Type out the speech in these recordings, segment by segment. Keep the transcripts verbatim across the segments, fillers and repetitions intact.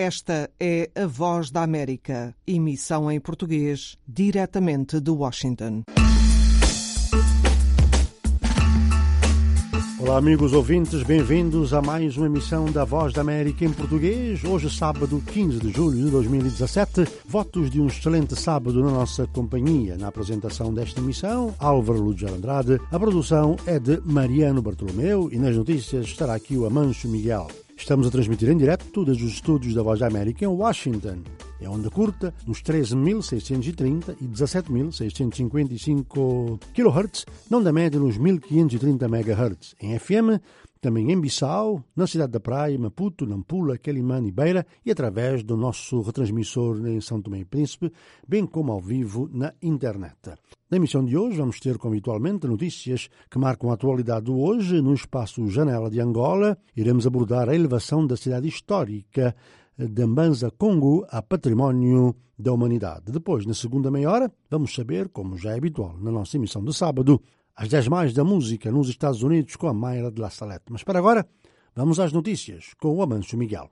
Esta é a Voz da América, emissão em português, diretamente de Washington. Olá amigos ouvintes, bem-vindos a mais uma emissão da Voz da América em português. Hoje sábado quinze de julho de dois mil e dezassete, votos de um excelente sábado na nossa companhia. Na apresentação desta emissão, Álvaro Lúcio Andrade, a produção é de Mariano Bartolomeu e nas notícias estará aqui o Amancio Miguel. Estamos a transmitir em direto desde os estúdios da Voz da América em Washington. É onda curta nos treze mil seiscentos e trinta e dezassete mil seiscentos e cinquenta e cinco quilohertz, não da média nos mil quinhentos e trinta megahertz. Em F M, também em Bissau, na Cidade da Praia, Maputo, Nampula, Quelimane e Beira e através do nosso retransmissor em São Tomé e Príncipe, bem como ao vivo na internet. Na emissão de hoje vamos ter, como habitualmente, notícias que marcam a atualidade do hoje no espaço Janela de Angola. Iremos abordar a elevação da cidade histórica de Mbanza Congo a património da humanidade. Depois, na segunda meia hora, vamos saber, como já é habitual na nossa emissão de sábado, as dez mais da música nos Estados Unidos com a Mayra de La Salette. Mas para agora, vamos às notícias com o Amancio Miguel.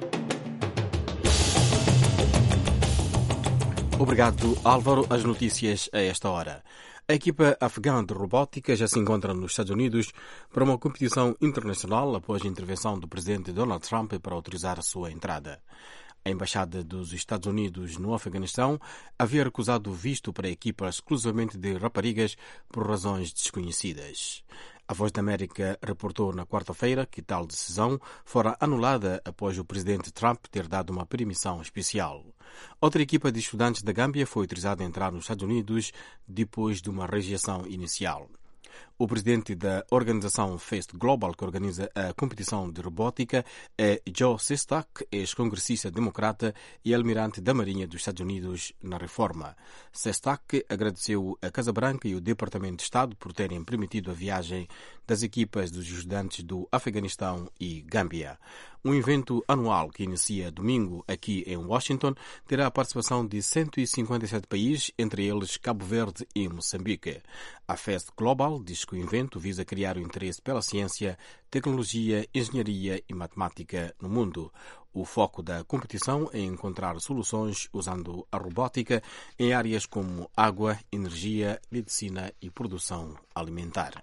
Obrigado, Álvaro. As notícias a esta hora. A equipa afegã de robótica já se encontra nos Estados Unidos para uma competição internacional após a intervenção do presidente Donald Trump para autorizar a sua entrada. A Embaixada dos Estados Unidos no Afeganistão havia recusado visto para a equipa exclusivamente de raparigas por razões desconhecidas. A Voz da América reportou na quarta-feira que tal decisão fora anulada após o presidente Trump ter dado uma permissão especial. Outra equipa de estudantes da Gâmbia foi autorizada a entrar nos Estados Unidos depois de uma rejeição inicial. O presidente da organização FACE Global, que organiza a competição de robótica, é Joe Sestak, ex-congressista democrata e almirante da Marinha dos Estados Unidos na reforma. Sestak agradeceu a Casa Branca e o Departamento de Estado por terem permitido a viagem das equipas dos estudantes do Afeganistão e Gâmbia. Um evento anual que inicia domingo aqui em Washington terá a participação de cento e cinquenta e sete países, entre eles Cabo Verde e Moçambique. A FACE Global diz que o evento visa criar o interesse pela ciência, tecnologia, engenharia e matemática no mundo. O foco da competição é encontrar soluções usando a robótica em áreas como água, energia, medicina e produção alimentar.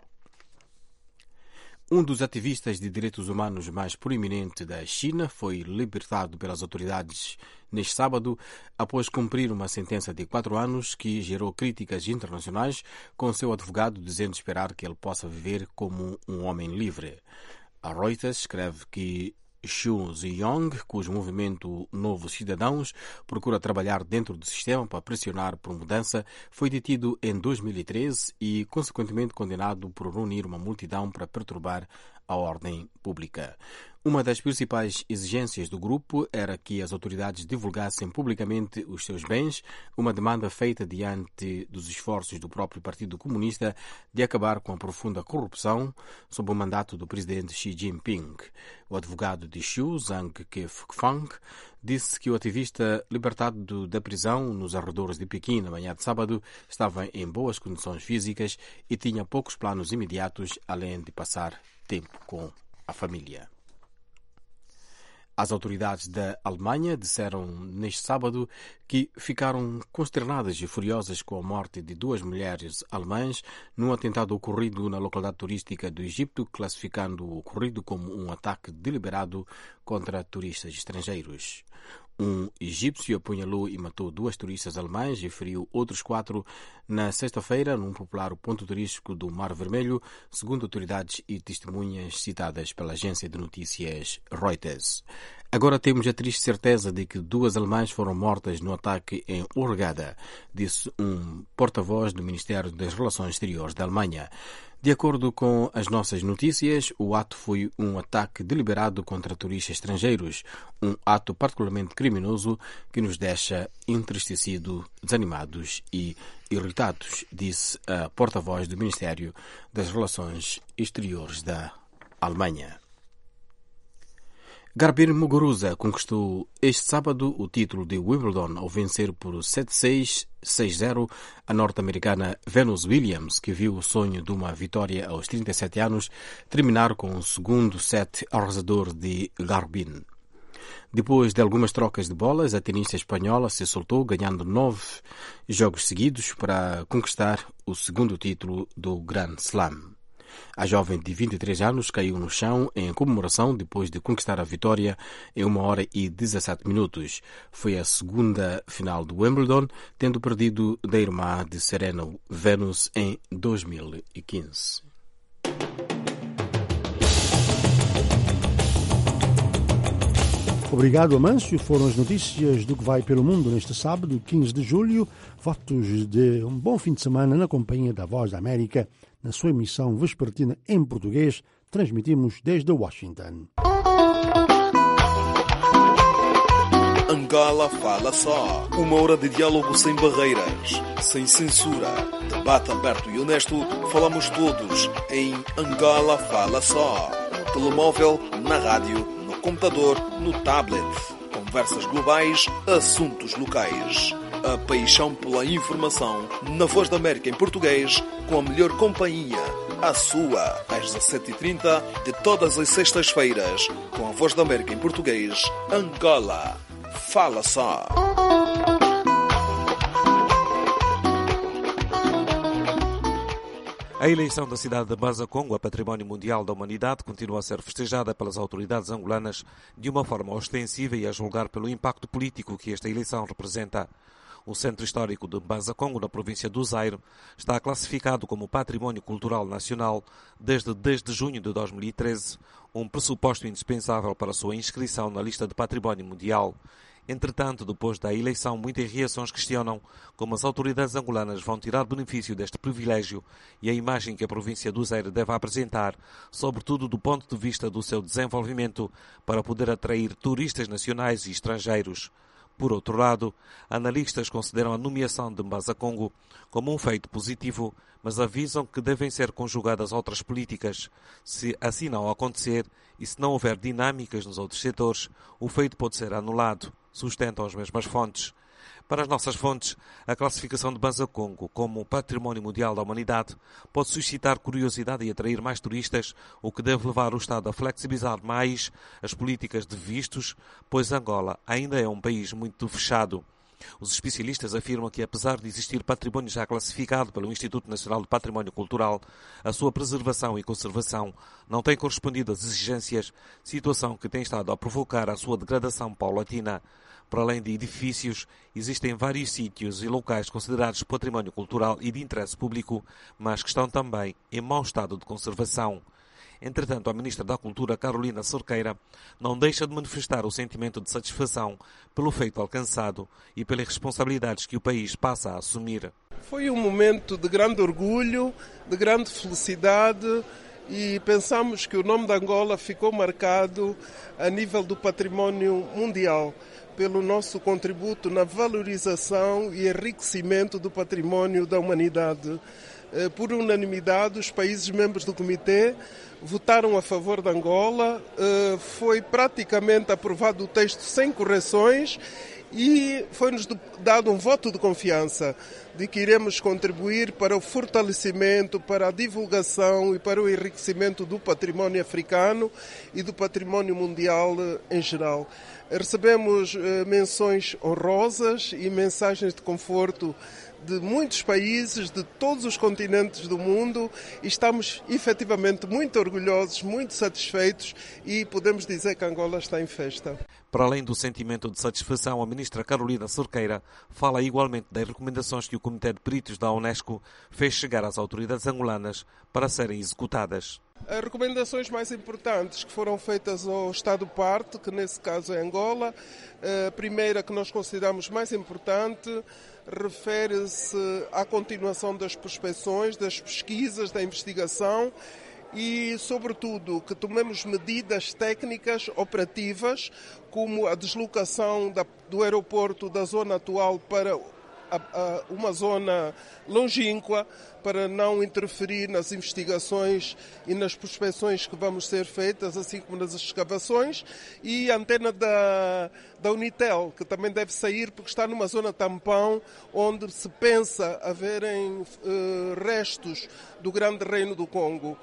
Um dos ativistas de direitos humanos mais proeminentes da China foi libertado pelas autoridades neste sábado após cumprir uma sentença de quatro anos que gerou críticas internacionais, com seu advogado dizendo esperar que ele possa viver como um homem livre. A Reuters escreve que Xu Ziyong, cujo movimento Novos Cidadãos procura trabalhar dentro do sistema para pressionar por mudança, foi detido em dois mil e treze e, consequentemente, condenado por reunir uma multidão para perturbar a ordem pública. Uma das principais exigências do grupo era que as autoridades divulgassem publicamente os seus bens, uma demanda feita diante dos esforços do próprio Partido Comunista de acabar com a profunda corrupção sob o mandato do presidente Xi Jinping. O advogado de Xu, Zhang Kefang, disse que o ativista libertado da prisão nos arredores de Pequim na manhã de sábado estava em boas condições físicas e tinha poucos planos imediatos, além de passar tempo com a família. As autoridades da Alemanha disseram neste sábado que ficaram consternadas e furiosas com a morte de duas mulheres alemãs num atentado ocorrido na localidade turística do Egito, classificando o ocorrido como um ataque deliberado contra turistas estrangeiros. Um egípcio apunhalou e matou duas turistas alemãs e feriu outros quatro na sexta-feira num popular ponto turístico do Mar Vermelho, segundo autoridades e testemunhas citadas pela agência de notícias Reuters. Agora temos a triste certeza de que duas alemãs foram mortas no ataque em Hurghada, disse um porta-voz do Ministério das Relações Exteriores da Alemanha. De acordo com as nossas notícias, o ato foi um ataque deliberado contra turistas estrangeiros, um ato particularmente criminoso que nos deixa entristecidos, desanimados e irritados, disse a porta-voz do Ministério das Relações Exteriores da Alemanha. Garbine Muguruza conquistou este sábado o título de Wimbledon ao vencer por sete seis, seis zero a norte-americana Venus Williams, que viu o sonho de uma vitória aos trinta e sete anos terminar com o segundo set arrasador de Garbine. Depois de algumas trocas de bolas, a tenista espanhola se soltou, ganhando nove jogos seguidos para conquistar o segundo título do Grand Slam. A jovem de vinte e três anos caiu no chão em comemoração depois de conquistar a vitória em uma hora e dezassete minutos. Foi a segunda final do Wimbledon, tendo perdido da irmã de Serena Venus em dois mil e quinze. Obrigado, Amâncio. Foram as notícias do que vai pelo mundo neste sábado, quinze de julho. Votos de um bom fim de semana na companhia da Voz da América, na sua emissão vespertina em português. Transmitimos desde Washington. Angola Fala Só. Uma hora de diálogo sem barreiras, sem censura. Debate aberto e honesto. Falamos todos em Angola Fala Só. No telemóvel, na rádio, no computador, no tablet. Conversas globais, assuntos locais. A paixão pela informação na Voz da América em português, com a melhor companhia. A sua, às dezassete e trinta, de todas as sextas-feiras, com a Voz da América em português, Angola. Fala Só. A eleição da cidade de Mbanza Congo a Património Mundial da Humanidade continua a ser festejada pelas autoridades angolanas de uma forma ostensiva e a julgar pelo impacto político que esta eleição representa. O centro histórico de Mbanza Congo, na província do Zaire, está classificado como Património Cultural Nacional desde dez de junho de dois mil e treze, um pressuposto indispensável para a sua inscrição na lista de Património Mundial. Entretanto, depois da eleição, muitas reações questionam como as autoridades angolanas vão tirar benefício deste privilégio e a imagem que a província do Zaire deve apresentar, sobretudo do ponto de vista do seu desenvolvimento, para poder atrair turistas nacionais e estrangeiros. Por outro lado, analistas consideram a nomeação de Mbanza Congo como um feito positivo, mas avisam que devem ser conjugadas outras políticas. Se assim não acontecer e se não houver dinâmicas nos outros setores, o feito pode ser anulado, sustentam as mesmas fontes. Para as nossas fontes, a classificação de Mbanza Congo como Património Mundial da Humanidade pode suscitar curiosidade e atrair mais turistas, o que deve levar o Estado a flexibilizar mais as políticas de vistos, pois Angola ainda é um país muito fechado. Os especialistas afirmam que, apesar de existir património já classificado pelo Instituto Nacional de Património Cultural, a sua preservação e conservação não tem correspondido às exigências, situação que tem estado a provocar a sua degradação paulatina. Para além de edifícios, existem vários sítios e locais considerados património cultural e de interesse público, mas que estão também em mau estado de conservação. Entretanto, a Ministra da Cultura, Carolina Cerqueira, não deixa de manifestar o sentimento de satisfação pelo feito alcançado e pelas responsabilidades que o país passa a assumir. Foi um momento de grande orgulho, de grande felicidade, e pensamos que o nome de Angola ficou marcado a nível do património mundial pelo nosso contributo na valorização e enriquecimento do património da humanidade. Por unanimidade, os países membros do Comitê votaram a favor de Angola, foi praticamente aprovado o texto sem correções e foi-nos dado um voto de confiança de que iremos contribuir para o fortalecimento, para a divulgação e para o enriquecimento do património africano e do património mundial em geral. Recebemos menções honrosas e mensagens de conforto de muitos países, de todos os continentes do mundo, e estamos efetivamente muito orgulhosos, muito satisfeitos, e podemos dizer que Angola está em festa. Para além do sentimento de satisfação, a ministra Carolina Cerqueira fala igualmente das recomendações que o Comitê de Peritos da Unesco fez chegar às autoridades angolanas para serem executadas. As recomendações mais importantes que foram feitas ao Estado-parte, que nesse caso é Angola, a primeira que nós consideramos mais importante refere-se à continuação das prospecções, das pesquisas, da investigação e, sobretudo, que tomemos medidas técnicas operativas, como a deslocação da, do aeroporto da zona atual para a, a, uma zona longínqua, para não interferir nas investigações e nas prospecções que vamos ser feitas, assim como nas escavações, e a antena da, da Unitel, que também deve sair porque está numa zona tampão, onde se pensa haverem uh, restos do Grande Reino do Congo.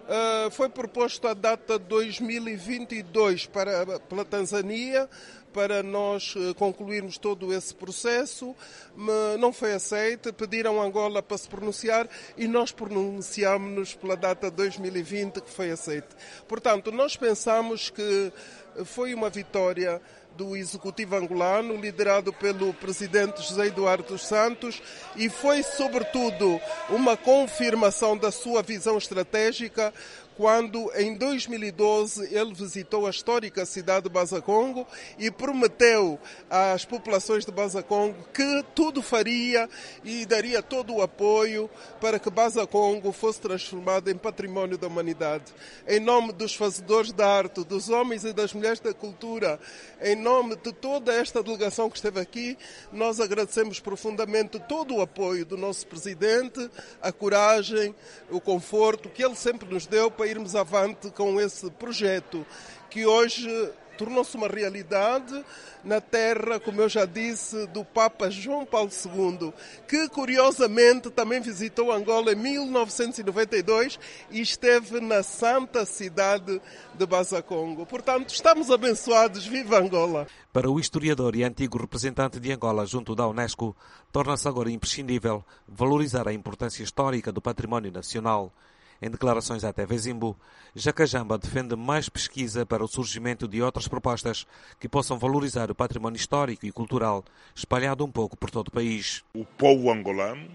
Uh, foi proposto a data dois mil e vinte e dois para, pela Tanzânia, para nós concluirmos todo esse processo. Não foi aceito, pediram a Angola para se pronunciar e nós pronunciámos-nos pela data dois mil e vinte, que foi aceito. Portanto, nós pensamos que foi uma vitória do Executivo angolano, liderado pelo presidente José Eduardo dos Santos, e foi, sobretudo, uma confirmação da sua visão estratégica quando, em dois mil e doze, ele visitou a histórica cidade de Bazacongo e prometeu às populações de Bazacongo que tudo faria e daria todo o apoio para que Bazacongo fosse transformado em património da humanidade. Em nome dos fazedores da arte, dos homens e das mulheres da cultura, em nome de toda esta delegação que esteve aqui, nós agradecemos profundamente todo o apoio do nosso presidente, a coragem, o conforto que ele sempre nos deu para irmos avante com esse projeto, que hoje tornou-se uma realidade na terra, como eu já disse, do Papa João Paulo segundo, que curiosamente também visitou Angola em mil novecentos e noventa e dois e esteve na santa cidade de Bazacongo. Portanto, estamos abençoados, viva Angola! Para o historiador e antigo representante de Angola junto da Unesco, torna-se agora imprescindível valorizar a importância histórica do património nacional. Em declarações à T V Zimbo, Jacajamba defende mais pesquisa para o surgimento de outras propostas que possam valorizar o património histórico e cultural espalhado um pouco por todo o país. O povo angolano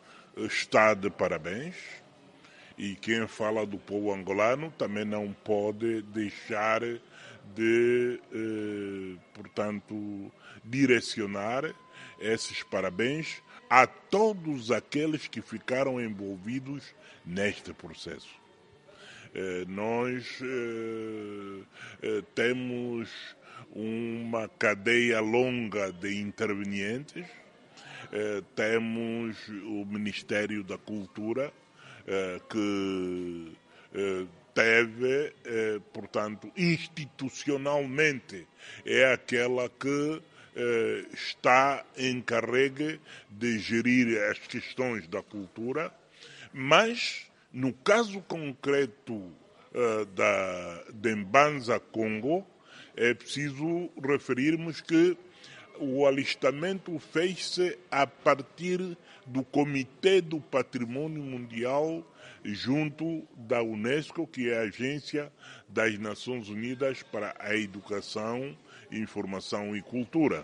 está de parabéns e quem fala do povo angolano também não pode deixar de, eh, portanto, direcionar esses parabéns a todos aqueles que ficaram envolvidos neste processo. Eh, nós eh, eh, temos uma cadeia longa de intervenientes, eh, temos o Ministério da Cultura, eh, que eh, teve, eh, portanto, institucionalmente, é aquela que eh, está encarregue de gerir as questões da cultura, mas no caso concreto uh, da, de Mbanza Congo, é preciso referirmos que o alistamento fez-se a partir do Comitê do Patrimônio Mundial junto da Unesco, que é a Agência das Nações Unidas para a Educação, Informação e Cultura.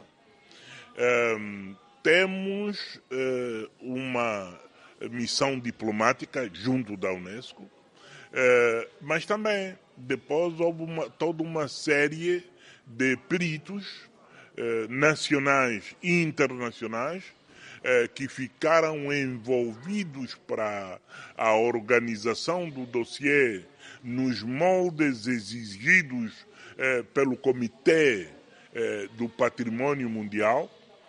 Um, temos uh, uma missão diplomática junto da Unesco, eh, mas também depois houve uma, toda uma série de peritos eh, nacionais e internacionais eh, que ficaram envolvidos para a organização do dossiê nos moldes exigidos eh, pelo Comitê eh, do Patrimônio Mundial,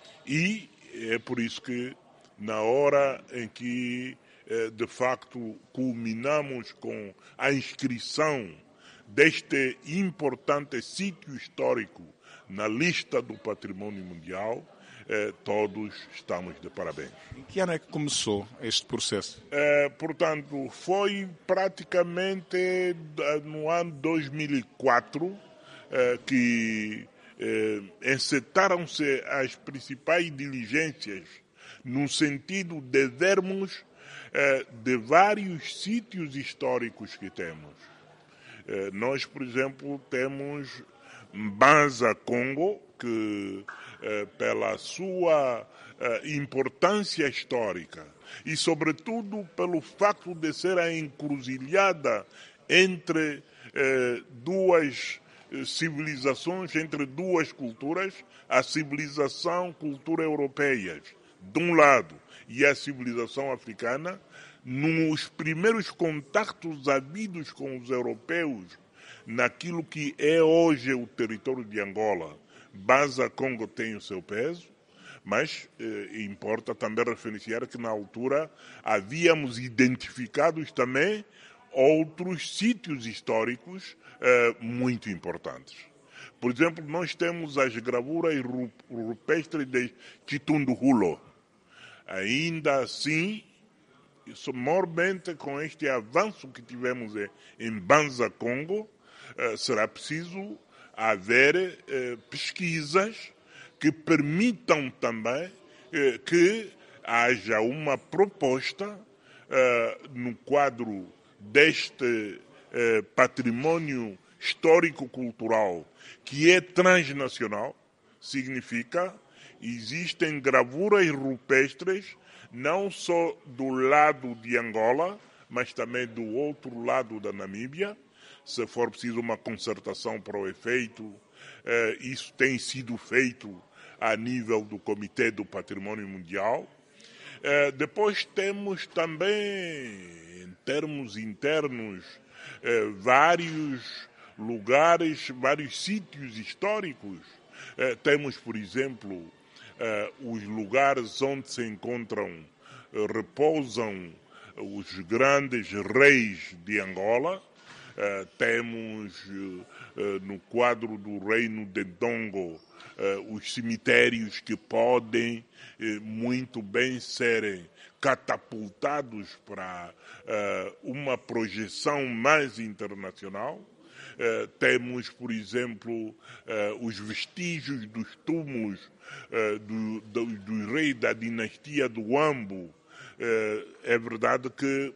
e é por isso que na hora em que, de facto, culminamos com a inscrição deste importante sítio histórico na lista do patrimônio mundial, todos estamos de parabéns. Em que ano é que começou este processo? É, portanto, foi praticamente no ano dois mil e quatro é, que é, encetaram-se as principais diligências no sentido de vermos eh, de vários sítios históricos que temos. Eh, nós, por exemplo, temos Mbanza Congo, que eh, pela sua eh, importância histórica e, sobretudo, pelo facto de ser a encruzilhada entre eh, duas civilizações, entre duas culturas, a civilização cultura europeias, de um lado, e a civilização africana, nos primeiros contactos havidos com os europeus naquilo que é hoje o território de Angola. Mbanza Congo tem o seu peso, mas eh, importa também referenciar que na altura havíamos identificados também outros sítios históricos eh, muito importantes. Por exemplo, nós temos as gravuras rupestres de Chitunduhulo. Ainda assim, maiormente com este avanço que tivemos em Banza Congo, será preciso haver pesquisas que permitam também que haja uma proposta no quadro deste património histórico-cultural que é transnacional. Significa existem gravuras rupestres não só do lado de Angola, mas também do outro lado da Namíbia. Se for preciso uma concertação para o efeito, eh, isso tem sido feito a nível do Comitê do Património Mundial. Eh, depois temos também, em termos internos, eh, vários lugares, vários sítios históricos. Eh, temos, por exemplo, eh, os lugares onde se encontram, eh, repousam os grandes reis de Angola. Uh, temos uh, uh, no quadro do reino de Dongo uh, os cemitérios que podem uh, muito bem serem catapultados para uh, uma projeção mais internacional. Uh, temos, por exemplo, uh, os vestígios dos túmulos uh, do, do, do rei da dinastia do Huambo. Uh, é verdade que,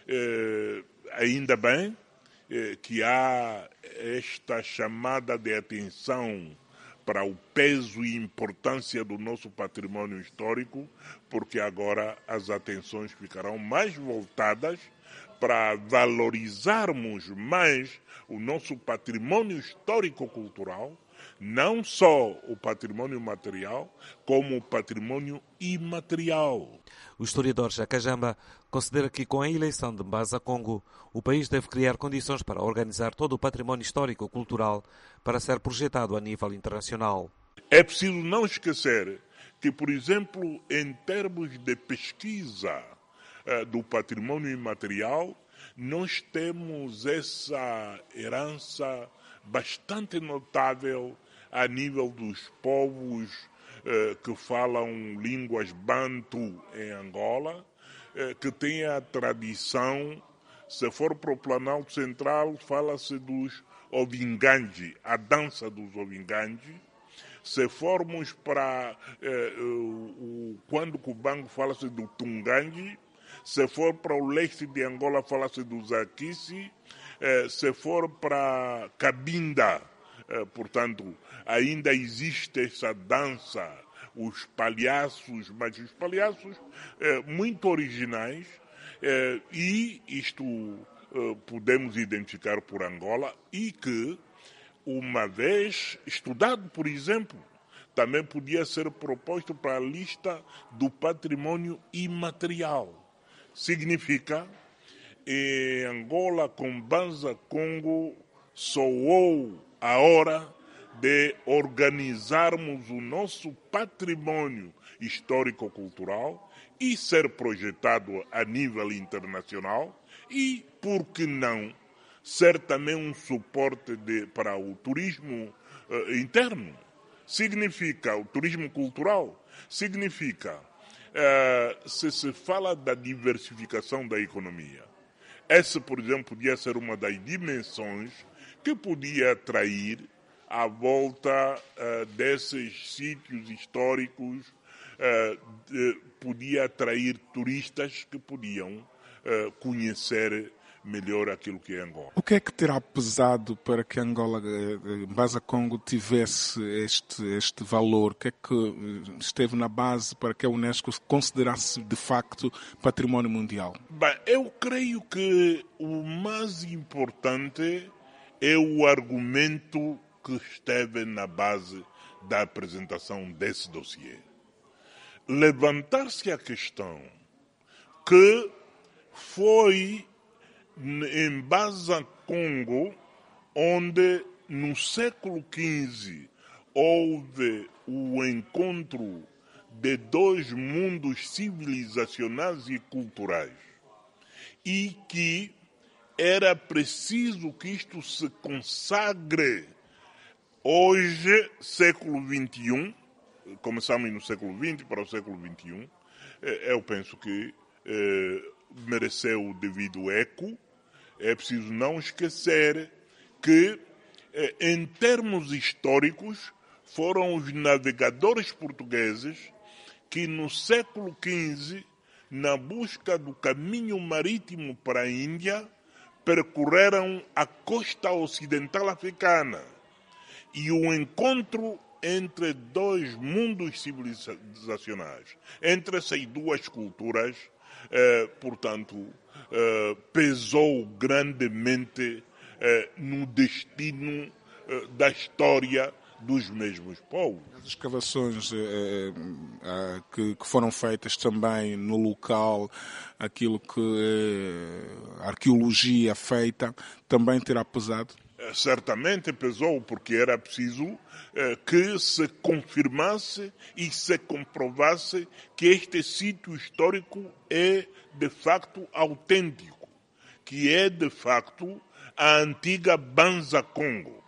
uh, ainda bem, que há esta chamada de atenção para o peso e importância do nosso património histórico, porque agora as atenções ficarão mais voltadas para valorizarmos mais o nosso património histórico-cultural, não só o património material, como o património imaterial. O historiador Jacques Jamba considera que com a eleição de Mbaza Congo, o país deve criar condições para organizar todo o património histórico-cultural para ser projetado a nível internacional. É preciso não esquecer que, por exemplo, em termos de pesquisa uh, do património imaterial, nós temos essa herança bastante notável a nível dos povos eh, que falam línguas bantu em Angola, eh, que têm a tradição, se for para o Planalto Central, fala-se dos Ovinganji, a dança dos Ovinganji. Se formos para eh, o, o, quando Cubango fala-se do Tunganji, se for para o leste de Angola, fala-se do Zaquisi. Eh, se for para Cabinda, eh, portanto, ainda existe essa dança, os palhaços, mas os palhaços eh, muito originais, eh, e isto eh, podemos identificar por Angola, e que, uma vez estudado, por exemplo, também podia ser proposto para a lista do património imaterial. Significa, em Angola, com Banza Congo, soou a hora de organizarmos o nosso património histórico-cultural e ser projetado a nível internacional e, por que não, ser também um suporte de, para o turismo uh, interno. Significa, o turismo cultural, significa, uh, se se fala da diversificação da economia, essa, por exemplo, podia ser uma das dimensões que podia atrair à volta uh, desses sítios históricos, uh, de, podia atrair turistas que podiam uh, conhecer melhor aquilo que é Angola. O que é que terá pesado para que Angola, Mbaza Congo, tivesse este, este valor? O que é que esteve na base para que a Unesco considerasse de facto património mundial? Bem, eu creio que o mais importante é o argumento que esteve na base da apresentação desse dossiê. Levantar-se a questão que foi em Mbaza Congo, onde no século quinze houve o encontro de dois mundos civilizacionais e culturais, e que era preciso que isto se consagre hoje, século vinte e um, começamos no século vinte para o século vinte e um, eu penso que eh, mereceu o devido eco. É preciso não esquecer que, em termos históricos, foram os navegadores portugueses que no século quinze, na busca do caminho marítimo para a Índia, percorreram a costa ocidental africana. E o encontro entre dois mundos civilizacionais, entre essas duas culturas, eh, portanto, eh, pesou grandemente eh, no destino eh, da história dos mesmos povos. As escavações eh, eh, que, que foram feitas também no local, aquilo que eh, a arqueologia feita, também terá pesado? Certamente pesou, porque era preciso eh, que se confirmasse e se comprovasse que este sítio histórico é de facto autêntico, que é de facto a antiga Banza Congo.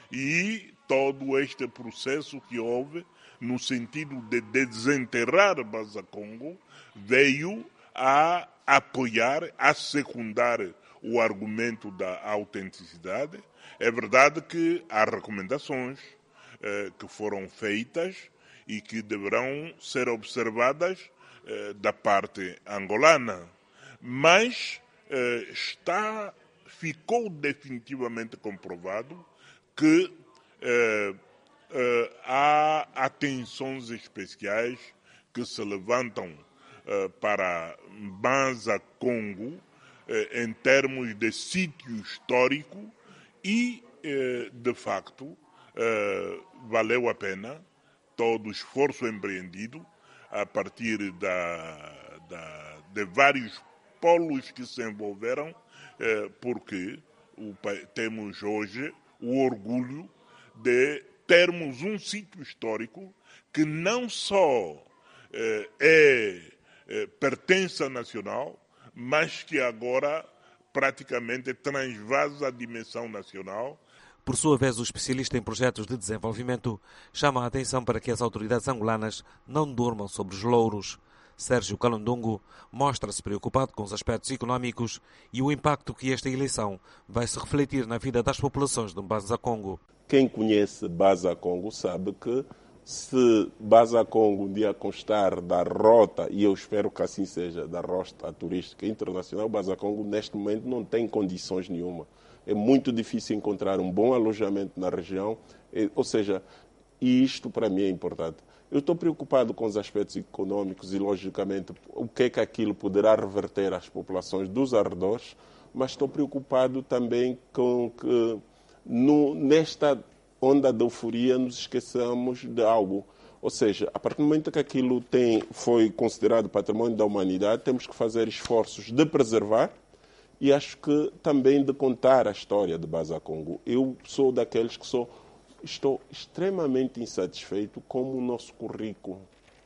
E todo este processo que houve, no sentido de desenterrar Banza Congo, veio a apoiar, a secundar o argumento da autenticidade. É verdade que há recomendações eh, que foram feitas e que deverão ser observadas eh, da parte angolana, mas eh, está, ficou definitivamente comprovado que eh, eh, há atenções especiais que se levantam eh, para Banza Congo eh, em termos de sítio histórico. E, de facto, valeu a pena todo o esforço empreendido a partir da, da, de vários polos que se envolveram, porque temos hoje o orgulho de termos um sítio histórico que não só é, é pertença nacional, mas que agora praticamente transvasa a dimensão nacional. Por sua vez, o especialista em projetos de desenvolvimento chama a atenção para que as autoridades angolanas não durmam sobre os louros. Sérgio Kalundungu mostra-se preocupado com os aspectos económicos e o impacto que esta eleição vai se refletir na vida das populações de Banza Congo. Quem conhece Banza Congo sabe que se Banza Congo um dia constar da rota, e eu espero que assim seja, da rota turística internacional, Banza Congo neste momento não tem condições nenhuma. É muito difícil encontrar um bom alojamento na região, ou seja, e isto para mim é importante. Eu estou preocupado com os aspectos econômicos e, logicamente, o que é que aquilo poderá reverter às populações dos arredores, mas estou preocupado também com que no, nesta onda de euforia nos esqueçamos de algo. Ou seja, a partir do momento que aquilo tem, foi considerado património da humanidade, temos que fazer esforços de preservar e acho que também de contar a história de Banza Congo. Eu sou daqueles que sou, estou extremamente insatisfeito como o nosso currículo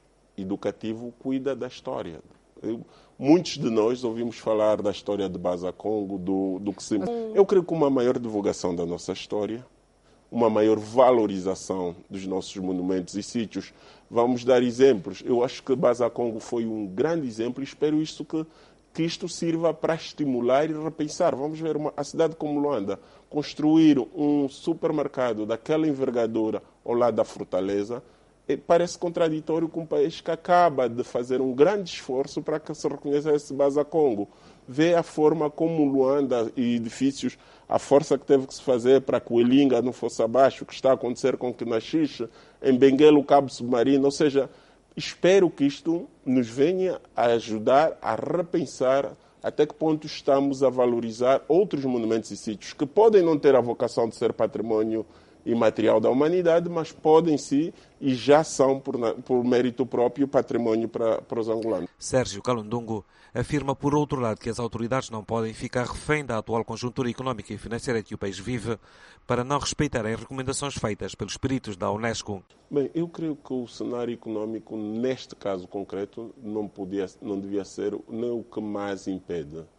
educativo cuida da história. Eu, muitos de nós ouvimos falar da história de Banza Congo, do, do que se... Eu creio que uma maior divulgação da nossa história, uma maior valorização dos nossos monumentos e sítios. Vamos dar exemplos. Eu acho que Banza Congo foi um grande exemplo e espero isto que, que isto sirva para estimular e repensar. Vamos ver uma, a cidade como Luanda, construir um supermercado daquela envergadura ao lado da Fortaleza, parece contraditório com um país que acaba de fazer um grande esforço para que se reconheça esse Banza Congo. Vê a forma como Luanda e edifícios, a força que teve que se fazer para que o Elinga não fosse abaixo, o que está a acontecer com Kinaxixe, em Benguela o cabo submarino. Ou seja, espero que isto nos venha a ajudar a repensar até que ponto estamos a valorizar outros monumentos e sítios que podem não ter a vocação de ser património imaterial da humanidade, mas podem sim e já são, por, por mérito próprio, património para, para os angolanos. Sérgio Kalundungu afirma, por outro lado, que as autoridades não podem ficar refém da atual conjuntura económica e financeira que o país vive para não respeitarem recomendações feitas pelos peritos da Unesco. Bem, eu creio que o cenário económico, neste caso concreto, não, podia, não devia ser nem o que mais impede uh,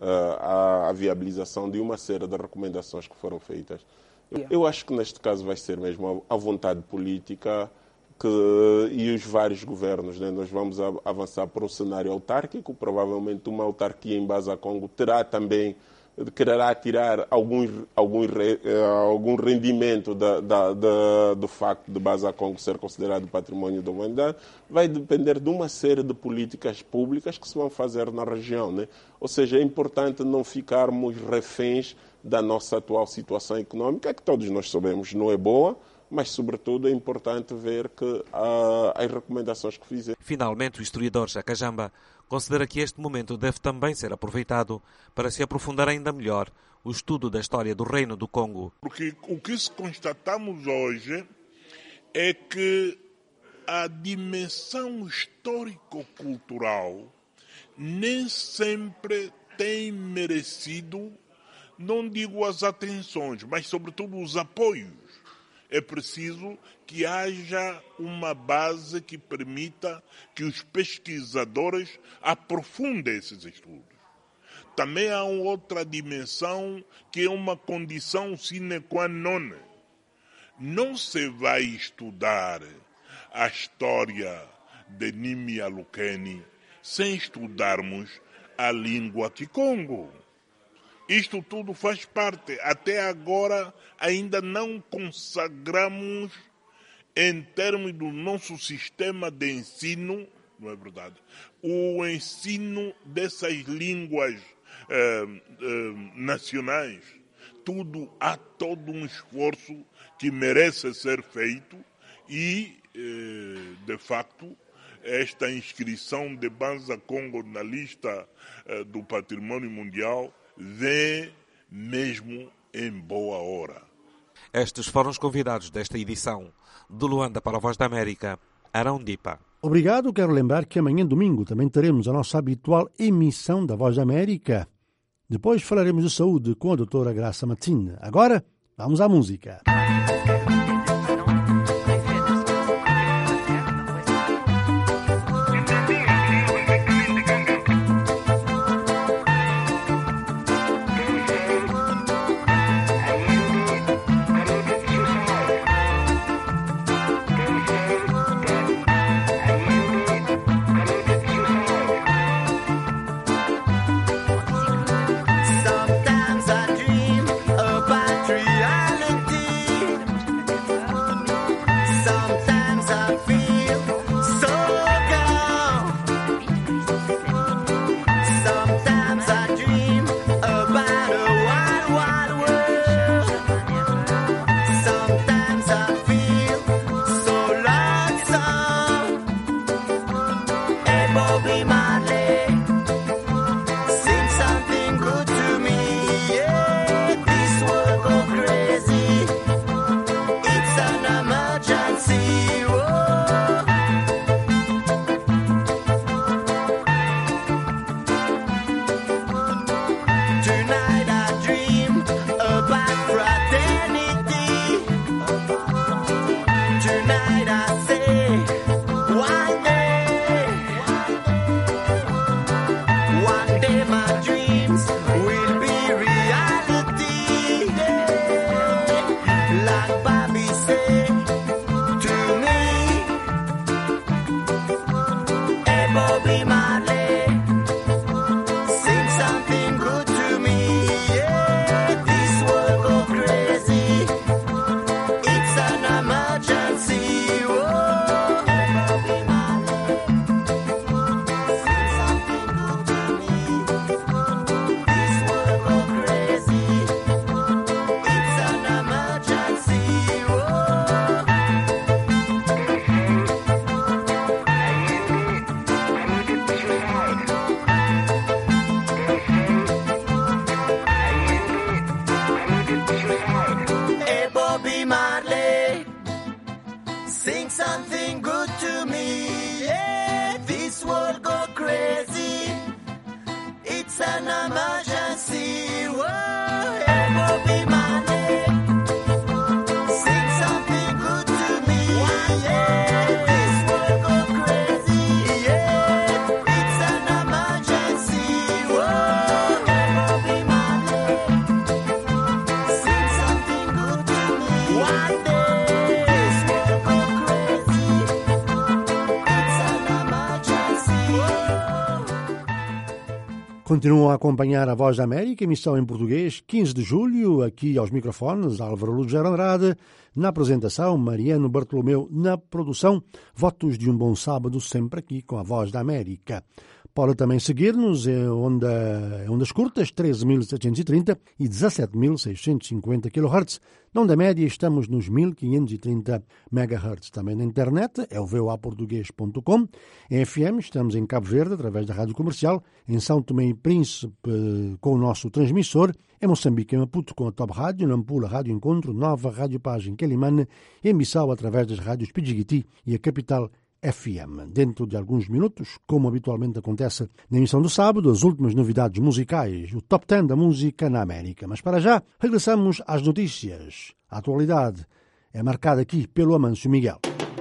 a, a viabilização de uma série de recomendações que foram feitas. Eu acho que neste caso vai ser mesmo a vontade política que, e os vários governos, né? Nós vamos avançar para um cenário autárquico, provavelmente uma autarquia em Baza Congo terá também, quererá tirar algum, algum, algum rendimento da, da, da, do facto de Baza Congo ser considerado património da humanidade, vai depender de uma série de políticas públicas que se vão fazer na região, né? Ou seja, é importante não ficarmos reféns da nossa atual situação económica, que todos nós sabemos não é boa, mas, sobretudo, é importante ver que uh, as recomendações que fizemos. Finalmente, o historiador Jacajamba considera que este momento deve também ser aproveitado para se aprofundar ainda melhor o estudo da história do Reino do Congo. Porque o que se constatamos hoje é que a dimensão histórico-cultural nem sempre tem merecido, não digo as atenções, mas, sobretudo, os apoios. É preciso que haja uma base que permita que os pesquisadores aprofundem esses estudos. Também há outra dimensão que é uma condição sine qua non. Não se vai estudar a história de Nimia Lukeni sem estudarmos a língua Kikongo. Isto tudo faz parte. Até agora ainda não consagramos, em termos do nosso sistema de ensino, não é verdade, o ensino dessas línguas eh, eh, nacionais. Tudo, há todo um esforço que merece ser feito e, eh, de facto, esta inscrição de Baza Congo na lista eh, do Patrimônio Mundial vem mesmo em boa hora. Estes foram os convidados desta edição. De Luanda para a Voz da América, Arão Dipa. Obrigado. Quero lembrar que amanhã, domingo, também teremos a nossa habitual emissão da Voz da América. Depois falaremos de saúde com a doutora Graça Matina. Agora, vamos à música. One day this world go crazy. Continuam a acompanhar a Voz da América, emissão em português, quinze de julho, aqui aos microfones, Álvaro Lugero Andrade, na apresentação, Mariano Bartolomeu, na produção. Votos de um bom sábado, sempre aqui com a Voz da América. Pode também seguir-nos em onda, ondas curtas, treze mil setecentos e trinta e dezassete mil seiscentos e cinquenta quilohertz. Na onda média estamos nos mil quinhentos e trinta megahertz. Também na internet é o v o a português ponto com. Em F M estamos em Cabo Verde, através da Rádio Comercial, em São Tomé e Príncipe com o nosso transmissor, em Moçambique, em Maputo com a Top Rádio, Nampula, Rádio Encontro, Nova Rádio Paz em Quelimane, em Bissau através das rádios Pidjigiti e a Capital F M. Dentro de alguns minutos, como habitualmente acontece na emissão do sábado, as últimas novidades musicais, o Top dez da música na América. Mas para já, regressamos às notícias. A atualidade é marcada aqui pelo Amâncio Miguel.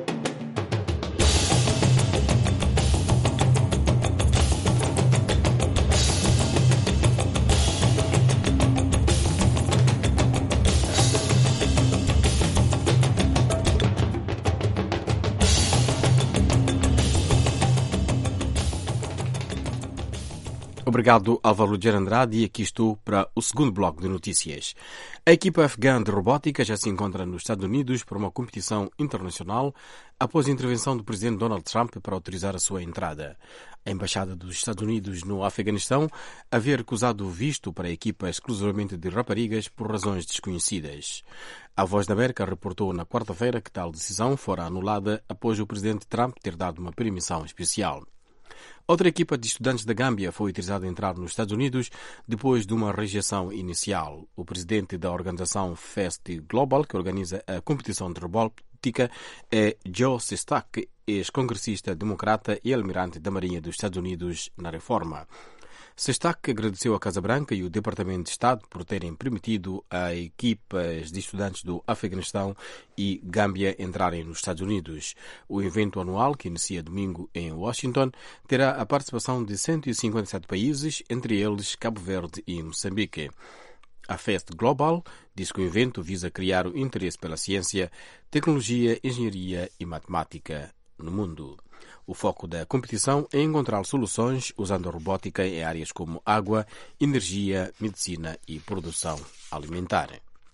Obrigado, Álvaro Lugero Andrade, e aqui estou para o segundo bloco de notícias. A equipa afegã de robótica já se encontra nos Estados Unidos para uma competição internacional após a intervenção do presidente Donald Trump para autorizar a sua entrada. A Embaixada dos Estados Unidos no Afeganistão havia recusado o visto para a equipa exclusivamente de raparigas por razões desconhecidas. A Voz da América reportou na quarta-feira que tal decisão fora anulada após o presidente Trump ter dado uma permissão especial. Outra equipa de estudantes da Gâmbia foi autorizada a entrar nos Estados Unidos depois de uma rejeição inicial. O presidente da organização Fest Global, que organiza a competição de robótica, é Joe Sestak, ex-congressista democrata e almirante da Marinha dos Estados Unidos na reforma. Sestak agradeceu à Casa Branca e o Departamento de Estado por terem permitido a equipas de estudantes do Afeganistão e Gâmbia entrarem nos Estados Unidos. O evento anual, que inicia domingo em Washington, terá a participação de cento e cinquenta e sete países, entre eles Cabo Verde e Moçambique. A Fest Global diz que o evento visa criar o interesse pela ciência, tecnologia, engenharia e matemática no mundo. O foco da competição é encontrar soluções usando a robótica em áreas como água, energia, medicina e produção alimentar.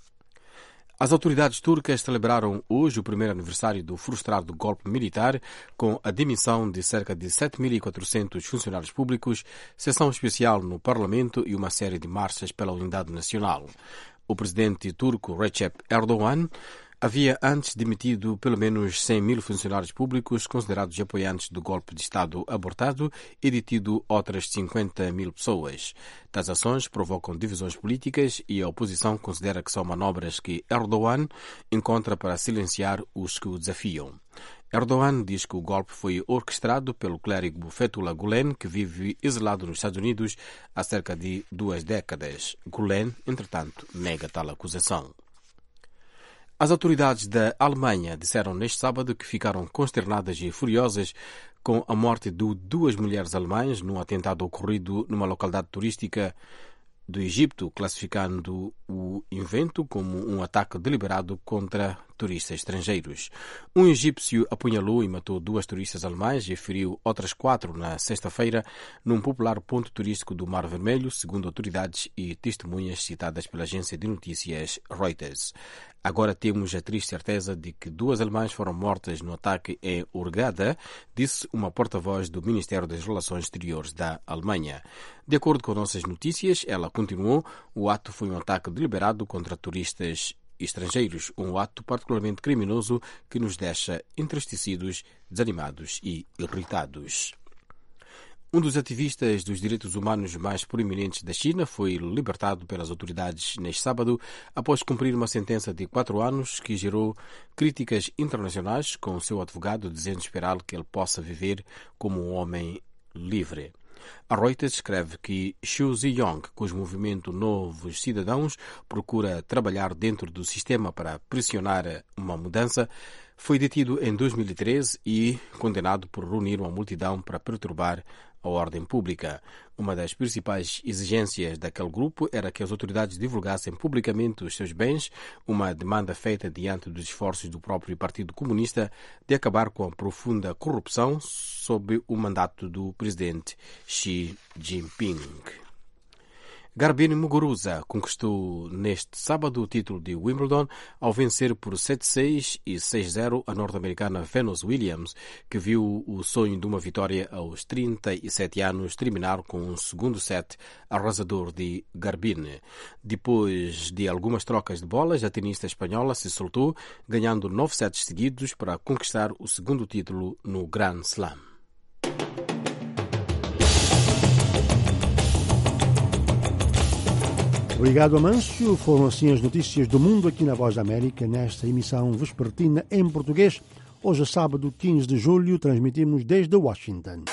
As autoridades turcas celebraram hoje o primeiro aniversário do frustrado golpe militar com a demissão de cerca de sete mil e quatrocentos funcionários públicos, sessão especial no Parlamento e uma série de marchas pela unidade nacional. O presidente turco Recep Erdogan havia antes demitido pelo menos cem mil funcionários públicos considerados apoiantes do golpe de Estado abortado e detido outras cinquenta mil pessoas. Tais ações provocam divisões políticas e a oposição considera que são manobras que Erdogan encontra para silenciar os que o desafiam. Erdogan diz que o golpe foi orquestrado pelo clérigo Fethullah Gulen, que vive exilado nos Estados Unidos há cerca de duas décadas. Gulen, entretanto, nega tal acusação. As autoridades da Alemanha disseram neste sábado que ficaram consternadas e furiosas com a morte de duas mulheres alemãs num atentado ocorrido numa localidade turística do Egito, classificando o evento como um ataque deliberado contra turistas estrangeiros. Um egípcio apunhalou e matou duas turistas alemãs e feriu outras quatro na sexta-feira num popular ponto turístico do Mar Vermelho, segundo autoridades e testemunhas citadas pela agência de notícias Reuters. Agora temos a triste certeza de que duas alemãs foram mortas no ataque em Hurghada, disse uma porta-voz do Ministério das Relações Exteriores da Alemanha. De acordo com nossas notícias, ela continuou, o ato foi um ataque deliberado contra turistas estrangeiros, um ato particularmente criminoso que nos deixa entristecidos, desanimados e irritados. Um dos ativistas dos direitos humanos mais proeminentes da China foi libertado pelas autoridades neste sábado após cumprir uma sentença de quatro anos que gerou críticas internacionais, com o seu advogado dizendo esperar que ele possa viver como um homem livre. A Reuters escreve que Xu Ziyong, cujo movimento Novos Cidadãos procura trabalhar dentro do sistema para pressionar uma mudança, foi detido em dois mil e treze e condenado por reunir uma multidão para perturbar a ordem pública. Uma das principais exigências daquele grupo era que as autoridades divulgassem publicamente os seus bens, uma demanda feita diante dos esforços do próprio Partido Comunista de acabar com a profunda corrupção sob o mandato do presidente Xi Jinping. Garbine Muguruza conquistou neste sábado o título de Wimbledon ao vencer por sete seis e seis zero a norte-americana Venus Williams, que viu o sonho de uma vitória aos trinta e sete anos terminar com um segundo set arrasador de Garbine. Depois de algumas trocas de bolas, a tenista espanhola se soltou, ganhando nove sets seguidos para conquistar o segundo título no Grand Slam. Obrigado, Amâncio. Foram assim as notícias do mundo aqui na Voz da América, nesta emissão vespertina em português. Hoje, sábado, quinze de julho, transmitimos desde Washington.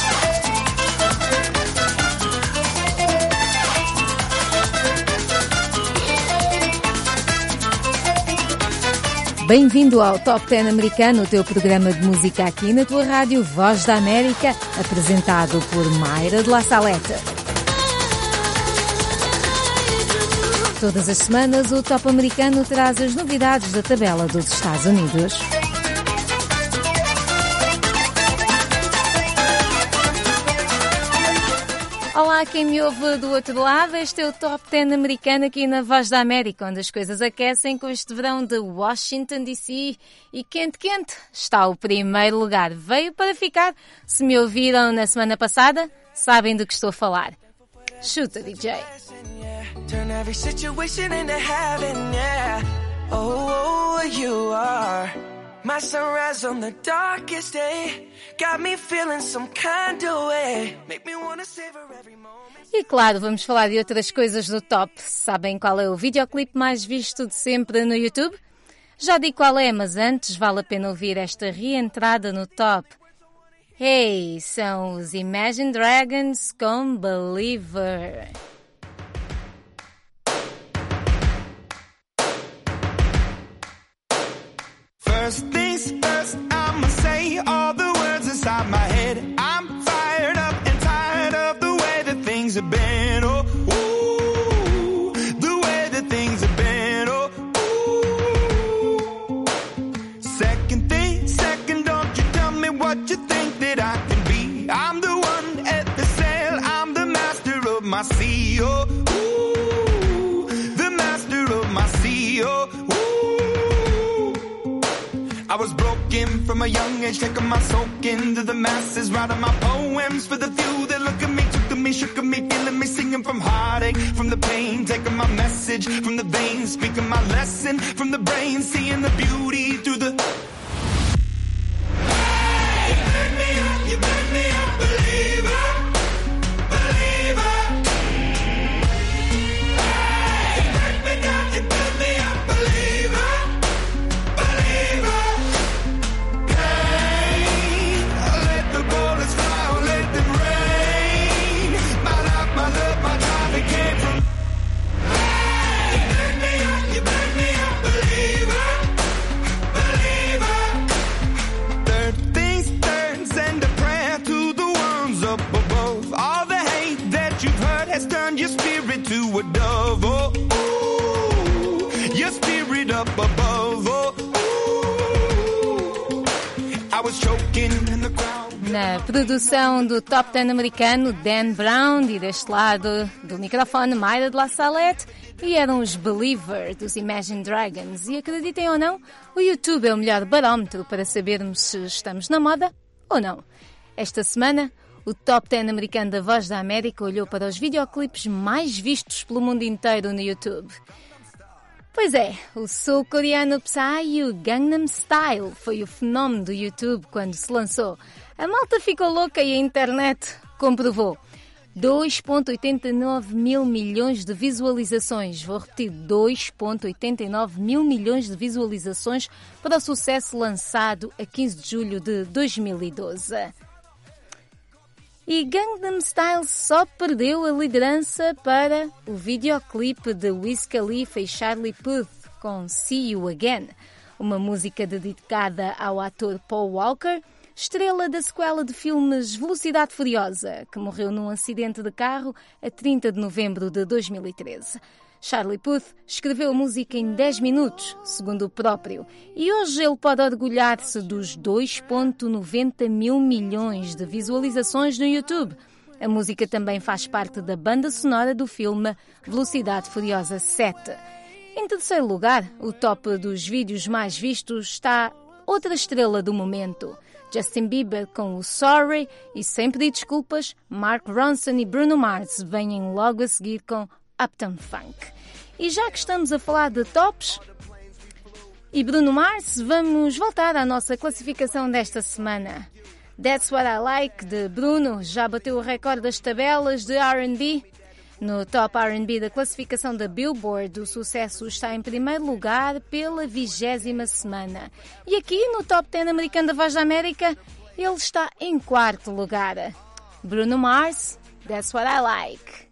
Bem-vindo ao Top dez americano, o teu programa de música aqui na tua rádio Voz da América, apresentado por Mayra de La Salete. Todas as semanas, o Top americano traz as novidades da tabela dos Estados Unidos. Olá, quem me ouve do outro lado, este é o Top dez americano aqui na Voz da América, onde as coisas aquecem com este verão de Washington D C e quente, quente, está o primeiro lugar. Veio para ficar. Se me ouviram na semana passada, sabem do que estou a falar. Chuta, D J. Turn every situation into heaven, yeah. Oh, you are my sunrise on the darkest day. Got me feeling some kind of way. Make me wanna savor every moment. E claro, vamos falar de outras coisas do top. Sabem qual é o videoclipe mais visto de sempre no YouTube? Já digo qual é, mas antes vale a pena ouvir esta reentrada no top. Hey, são os Imagine Dragons com Believer. First things first, I'ma say all the words inside my head. I'm fired up and tired of the way that things have been. Oh, ooh, the way that things have been. Oh, ooh. Second thing, second, don't you tell me what you think that I can be. I'm the one at the sail, I'm the master of my sea. Oh, ooh, the master of my sea. Oh, I was broken from a young age, taking my soak into the masses, writing my poems for the few that look at me, took to me, shook at me, feeling me, singing from heartache, from the pain, taking my message from the veins, speaking my lesson from the brain, seeing the beauty through the... Hey, you burn me up, you burn me up, believer, believer. Hey, you burn me down, you burn me up, believer, believer. Turn your spirit to a dove, oh, ooh, your spirit up above, oh, ooh. I was choking in the crowd. Na produção do Top dez americano, Dan Brown, e deste lado do microfone, Mayra de La Salete, e eram os Believer dos Imagine Dragons. E acreditem ou não, o YouTube é o melhor barómetro para sabermos se estamos na moda ou não. Esta semana, o Top dez americano da Voz da América olhou para os videoclipes mais vistos pelo mundo inteiro no YouTube. Pois é, o sul-coreano Psy e o Gangnam Style foi o fenómeno do YouTube quando se lançou. A malta ficou louca e a internet comprovou. dois vírgula oitenta e nove mil milhões de visualizações. Vou repetir, dois vírgula oitenta e nove mil milhões de visualizações para o sucesso lançado a quinze de julho de dois mil e doze. E Gangnam Style só perdeu a liderança para o videoclipe de Wiz Khalifa e Charlie Puth com See You Again, uma música dedicada ao ator Paul Walker, estrela da sequela de filmes Velocidade Furiosa, que morreu num acidente de carro a trinta de novembro de dois mil e treze. Charlie Puth escreveu a música em dez minutos, segundo o próprio, e hoje ele pode orgulhar-se dos dois vírgula noventa mil milhões de visualizações no YouTube, A música também faz parte da banda sonora do filme Velocidade Furiosa sete. Em terceiro lugar, o top dos vídeos mais vistos está outra estrela do momento. Justin Bieber com o Sorry e Sem Pedir Desculpas, Mark Ronson e Bruno Mars vêm logo a seguir com Uptown Funk. E já que estamos a falar de tops e Bruno Mars, vamos voltar à nossa classificação desta semana. That's What I Like, de Bruno, já bateu o recorde das tabelas de R and B. No Top R and B da classificação da Billboard, o sucesso está em primeiro lugar pela vigésima semana. E aqui, no Top dez americano da Voz da América, ele está em quarto lugar. Bruno Mars, That's What I Like.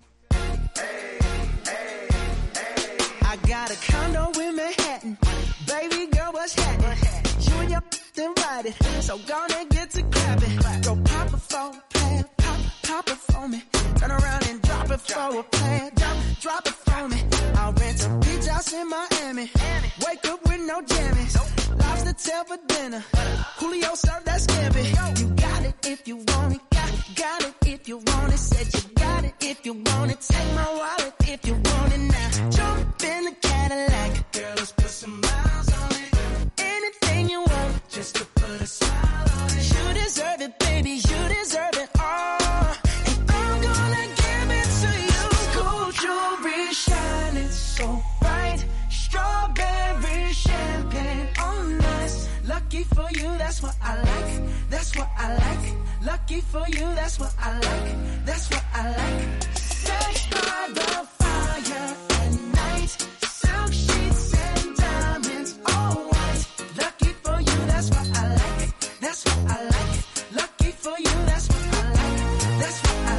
I got a condo in Manhattan. Baby girl, what's happening? You and your invited, so gonna get to clapping. Go pop it for a plan, pop, pop it for me. Turn around and drop it for a plan, drop, drop it for me. I'll rent a beach house in Miami. Wake up with no jammies. Lobster tail for dinner. Julio served that scampi. You got it if you want it, got, got it if you want it. Said you got it if you want it. Take my wallet if you want it now. Jump in the Cadillac, girl, let's put some miles on it. Anything you want, just to put a smile on it. You deserve it, baby, you deserve it all. And I'm gonna give it to you. Gold jewelry shining so bright. Strawberry champagne on us. Lucky for you, that's what I like. That's what I like. Lucky for you, that's what I like. That's what I like. Sex by the fire at night. Silk sheets and diamonds, all white. Lucky for you, that's what I like. That's what I like. Lucky for you, that's what I like. That's what I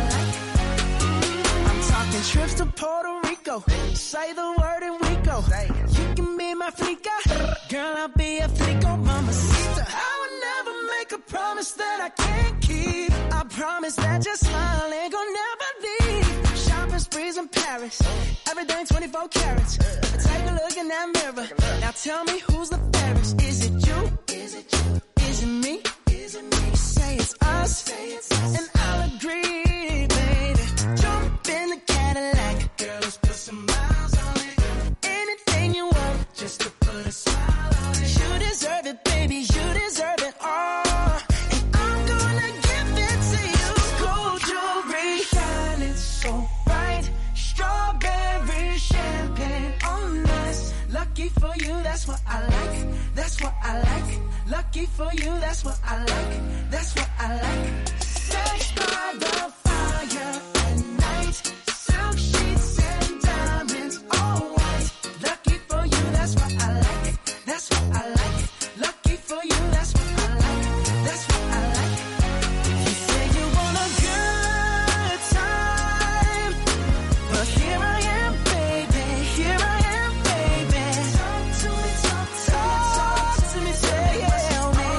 like. I'm talking trips to Puerto Rico. Say the word and we go. You can be my flica. Girl, I'll be a flico, mamacita. I would never make a promise that I can't keep. I promise that your smile ain't gonna never leave. Shopping sprees in Paris. Everything twenty-four carats. Take a look in that mirror. Now tell me who's the fairest. Is it you? Is it you? Is it me? Is it me? Say it's us. Say it's us. And I'll agree, baby. Jump in the Cadillac. Girl, let's put some miles on it. Anything you want, just to put a smile on it. You deserve it, baby. You deserve it all. And I'm gonna give it to you. Gold jewelry shining so bright. Strawberry champagne on us. Lucky for you, that's what I like. That's what I like. Lucky for you, that's what I like. That's what I like. Sex by the fire at night. Silk sheets and diamonds, all white. Lucky for you, that's what I like. That's what I like. Lucky for you, that's what I like. That's what I like. You say you want a good time, but here I am, baby. Here I am, baby. Talk to me, talk to me, talk to me, tell me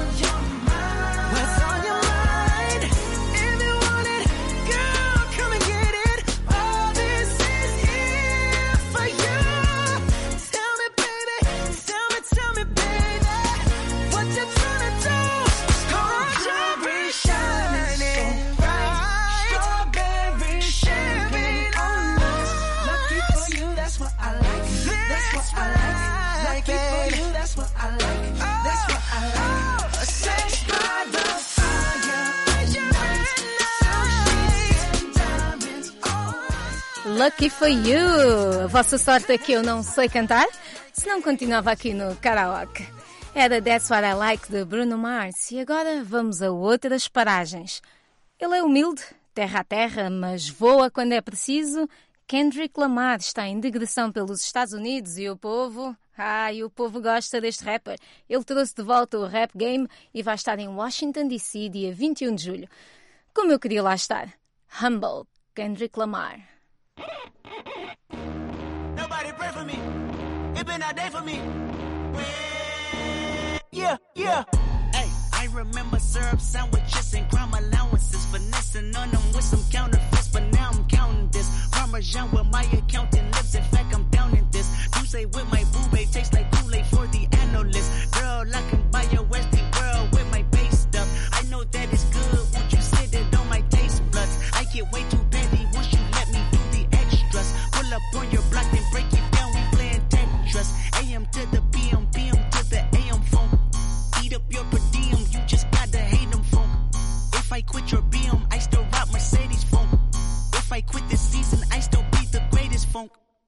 what's on your mind. If you want it, girl, come and get it. All this is here for you. Tell me, baby, tell me, tell me, baby, what you tryna do? Gold jewelry shining bright. Strawberry champagne on us. Lucky for you, that's what I like. That's what I like. Lucky for you, that's what I like. That's what I like. Sex by the fire at night. Silk sheets and diamonds, all white. Lucky for you! A vossa sorte é que eu não sei cantar, senão continuava aqui no karaoke. Era That's What I Like, de Bruno Mars. E agora vamos a outras paragens. Ele é humilde, terra a terra, mas voa quando é preciso. Kendrick Lamar está em digressão pelos Estados Unidos e o povo... Ai, o povo gosta deste rapper. Ele trouxe de volta o rap game e vai estar em Washington, D C, dia vinte e um de julho. Como eu queria lá estar. Humble, Kendrick Lamar. Nobody pray for me. It been a day for me. Yeah, yeah. Hey, I remember syrup sandwiches and crime allowances. Finessing on them with some counterfeits, but now I'm counting this. Parmesan with my accountant lips. In fact, I'm down in this. You say with my boo babe tastes like Kool-Aid for the analyst. Girl, I can buy your Westie world with my base stuff. I know that it's good. Won't you sit it on my taste buds? I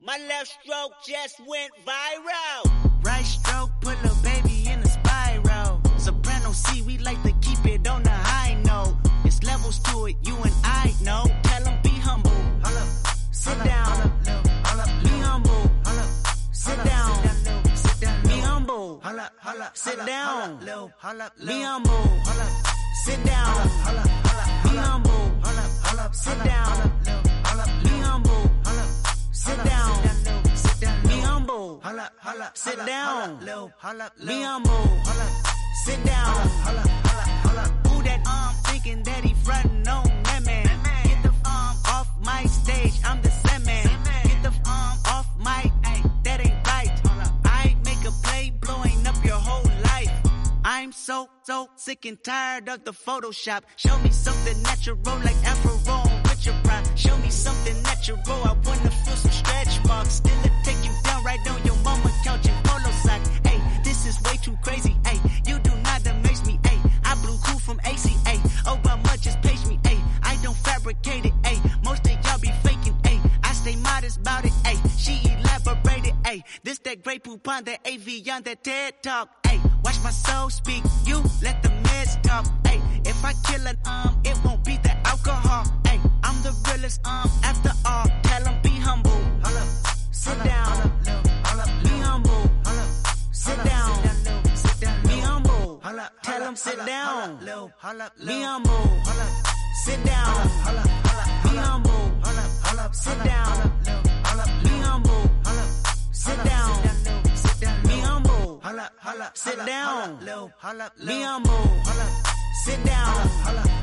My left stroke just went viral. Right stroke, put a baby in a spiral. Soprano C, we like to keep it on the high note. It's levels to it, you and I know. Tell them be humble. Sit down. Be humble. Sit down. Be humble. Sit down. Be humble. Sit down. Be humble. Sit down. Be humble. Sit down. Be humble. Sit down. Be humble. Sit down. Who that um thinking that he frontin' on that man? Get the um off my stage, I'm the same man. Get the um off my, ay, that ain't right. I make a play blowing up your whole life. I'm so, so sick and tired of the Photoshop. Show me something natural like Afro with your pride. Show me something natural, I wanna feel some stretch marks. Still it take you down right on your mama couch in polo sock. Hey, this is way too crazy. Hey, you do not amaze me. Hey, I blew cool from A C A. Obama just page me. Hey, I don't fabricate it. Hey, most of y'all be faking. Hey, I stay modest about it. Hey, she elaborated. Hey, this that great poop on that A V on that TED talk. Hey, watch my soul speak. You let the meds talk. Hey, if I kill it, um, it won't be the alcohol. Hey, I'm the realest, um, after all. Tell them be humble. Sit down. Be humble. Sit down. Be humble. Tell them sit down. Be humble. Sit down. Be humble. Sit down. Be humble. Sit down. Be humble. Sit down. Be humble. Sit down.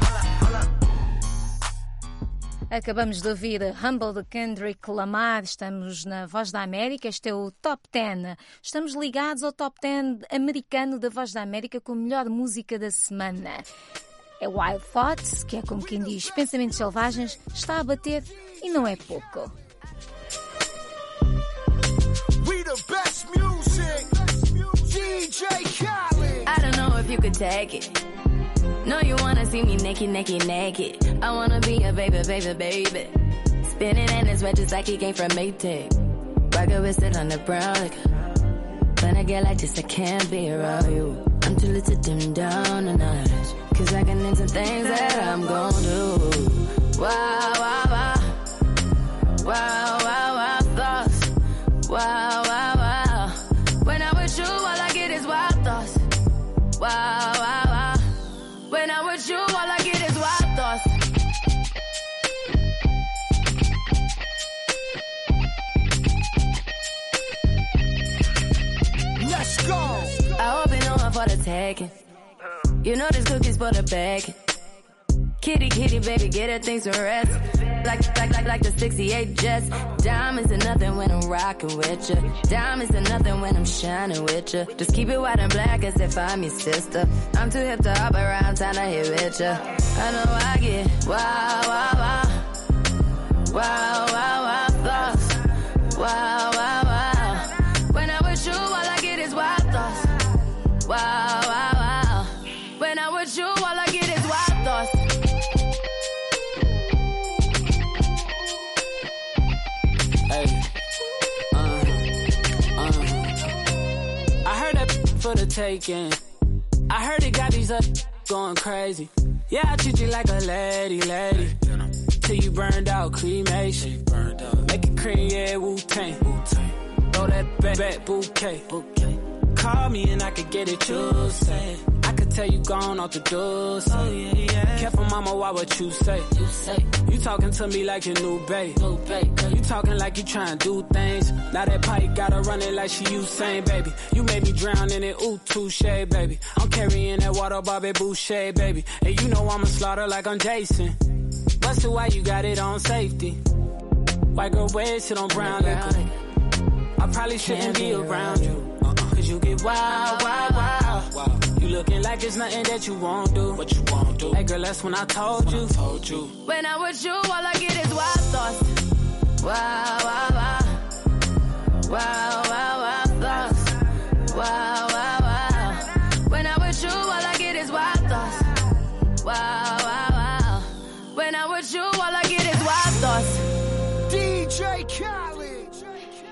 Acabamos de ouvir Humble de Kendrick Lamar. Estamos na Voz da América. Este é o Top dez. Estamos ligados ao Top dez americano da Voz da América com a melhor música da semana. É Wild Thoughts, que é como quem diz pensamentos selvagens, está a bater e não é pouco. We the best music. D J Khaled. I don't know if you could take it. No, you wanna see me naked, naked, naked. I wanna be a baby, baby, baby. Spinning in his red just like he came from Maytag. Rocket with it on the brown liquor. When I get like this, I can't be around you. I'm too little to dim down a notch. Cause I can into things that I'm gon' do. Wow, wow, wow. Wow, wow, wow, thoughts. Wow, wow, wow. When I'm with you, all I get is wild thoughts. Wow, wow, wow. When I'm with you, all I get is wild thoughts. Let's go. I hope you know I'm for the taking. You know this cookie's for the bag. Kitty, kitty, baby, get her things to rest. Like, like, like, like the sixty-eight Jets. Diamonds are nothing when I'm rocking with ya. Diamonds are nothing when I'm shining with ya. Just keep it white and black as if I'm your sister. I'm too hip to hop around, time to hit with ya. I know I get wow, wow, wow. Wow, wow, wow, thoughts. Wow, wow, wow. When I'm with you, all I get is wild thoughts. Wow, wow, wow. When I'm with you, all I get is wild thoughts. For the taking, I heard it got these up going crazy. Yeah, I treat you like a lady, lady. Till you burned out, cremation. Make it cream, yeah, Wu-Tang. Throw that back, back bouquet. Call me and I could get it, you say. I could tell you gone off the door. Oh, yeah, yeah. Careful, mama, why what you say? You say you talking to me like your new babe. New babe. You talking like you trying to do things. Now that pipe gotta run it like she Usain, baby. You made me drown in it, ooh, touche, baby. I'm carrying that water, Bobby Boucher, baby. And you know I'ma slaughter like I'm Jason. Busted, why you got it on safety? White girl wear shit on brown liquor. I probably shouldn't be around you. Cause you get wild, wild, wild, wild. You looking like it's nothing that you won't do. What you won't do. Hey girl, that's when I told you. I told you. When I'm with you, all I get is wild thoughts. Wow, wow, wow. Wow, wow, wow, thoughts. Wow, wow, wow. When I'm with you, all I get is wild thoughts. Wow, wow, wow. When I'm with you, all I get is wild thoughts. D J Khaled.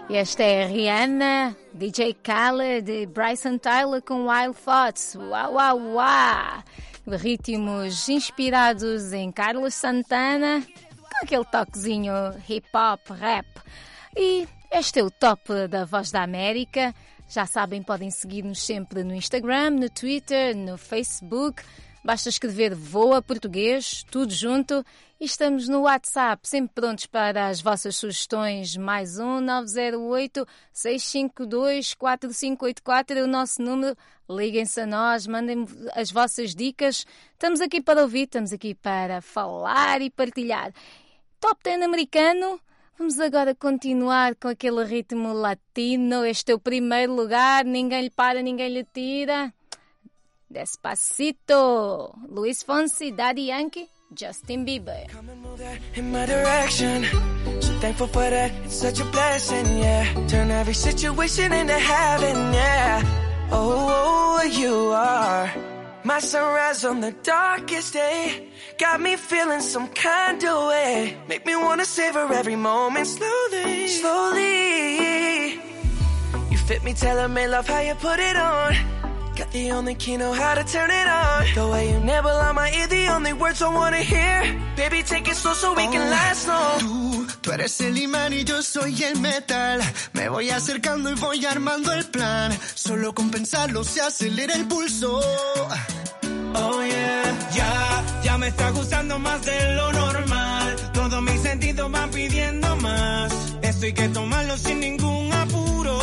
Esta é a Rihanna, D J Khaled e Bryson Tyler com Wild Thoughts. Uau, uau, uau! Ritmos inspirados em Carlos Santana, com aquele toquezinho hip-hop, rap. E este é o top da Voz da América. Já sabem, podem seguir-nos sempre no Instagram, no Twitter, no Facebook. Basta escrever Voa Português, tudo junto. E estamos no WhatsApp, sempre prontos para as vossas sugestões. Mais um nove zero oito, seis cinco dois, quatro cinco oito quatro é o nosso número. Liguem-se a nós, mandem as vossas dicas. Estamos aqui para ouvir, estamos aqui para falar e partilhar. Top dez americano. Vamos agora continuar com aquele ritmo latino. Este é o primeiro lugar, ninguém lhe para, ninguém lhe tira. Despacito. Luis Fonsi, Daddy Yankee, Justin Bieber. Come and move that in my direction. So thankful for that, it's such a blessing, yeah. Turn every situation into heaven, yeah. Oh, you are my sunrise on the darkest day. Got me feeling some kind of way. Make me wanna savor every moment slowly, slowly. You fit me, tailor-made, love how you put it on. Got the only key, know how to turn it on. The way you nibble on my ear, the only words I wanna hear. Baby, take it slow so we can last long. Tú, tú eres el imán y yo soy el metal. Me voy acercando y voy armando el plan. Solo con pensarlo se acelera el pulso. Oh yeah, ya, ya me está gustando más de lo normal. Todos mis sentidos van pidiendo más. Esto hay que tomarlo sin ningún apuro.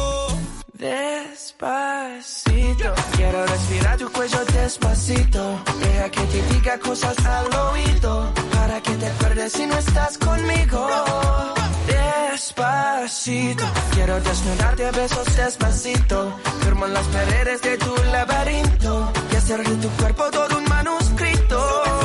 Despacito, quiero respirar tu cuello despacito. Deja que te diga cosas al oído, para que te acuerdes si no estás conmigo. Despacito, quiero desnudarte a besos despacito. Firmo en las paredes de tu laberinto y hacer de tu cuerpo todo un manuscrito.